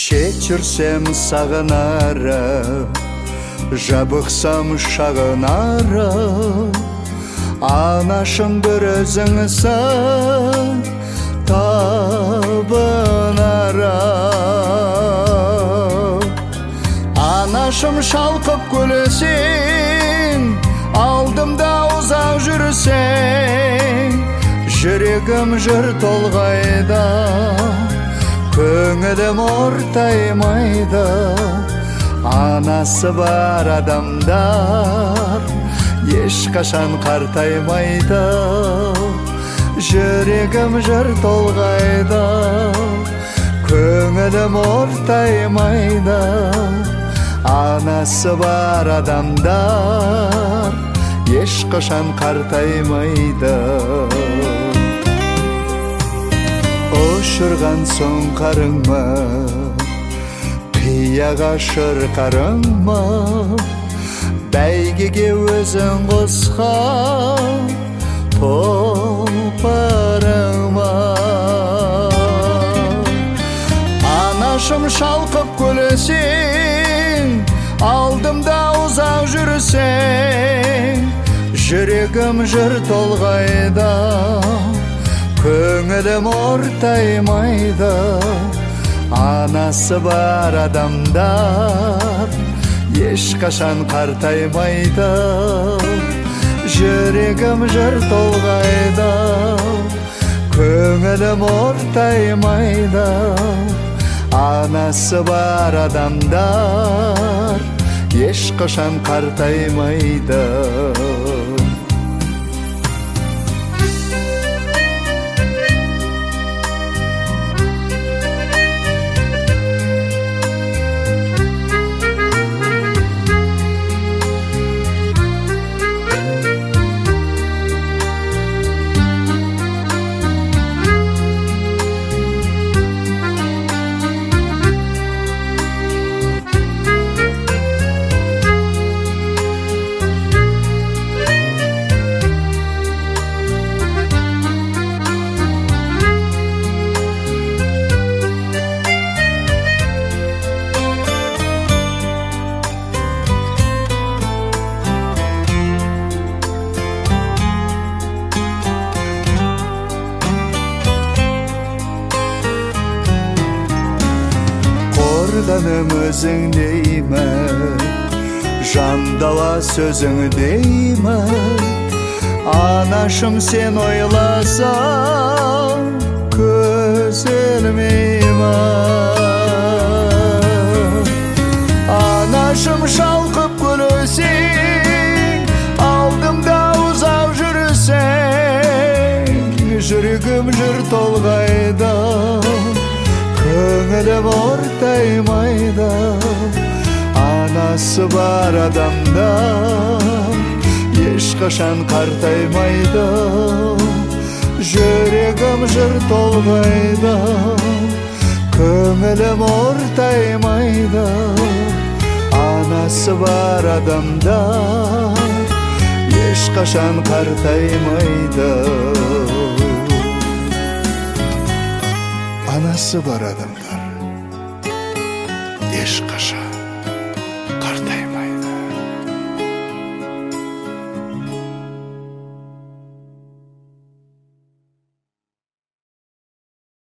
шет жүрсем сағынарым, жабықсам шағынарым, анашым бір өзіңсің табынарым. Анашым шалқып күлесең, алдымда ұзақ жүрсең, жүрегім жыр толғайды, көңілім ортаймайды. Анасы бар адамдар ешқашан қартаймайды, жүрегім жыр толғайды, көңілім ортаймайды. Анасы бар адамдар ешқашан қартаймайды. Ұшырған соң қарыңма, қияға шырқарыңма, бәйгеге өзің қосқан тұлпарыңма. Анашым шалқып күлесең, алдымда ұзақ жүрсең, жүрегім жыр толғайды, көңілім ортаймайды. Анасы бар адамдар ешқашан қартаймайды, жүрегім жыр толғайды, көңілім ортаймайды. Анасы бар адамдар ешқашан қартаймайды. Қорданым өзің деймін, жандала сөзің деймін. Анашым сен ойласаң, көз ілмеймін. Анашым шалқып күлесең, алдымда ұзақ жүрсең, жүрегім жыр толғайды, көңілім ортаймайды. Анасы бар адамдар ешқашан қартаймайды, жүрегім жыр толғайды, көңілім ортаймайды. Анасы бар адамдар ешқашан қартаймайды. Анасы бар адамдар ешқашан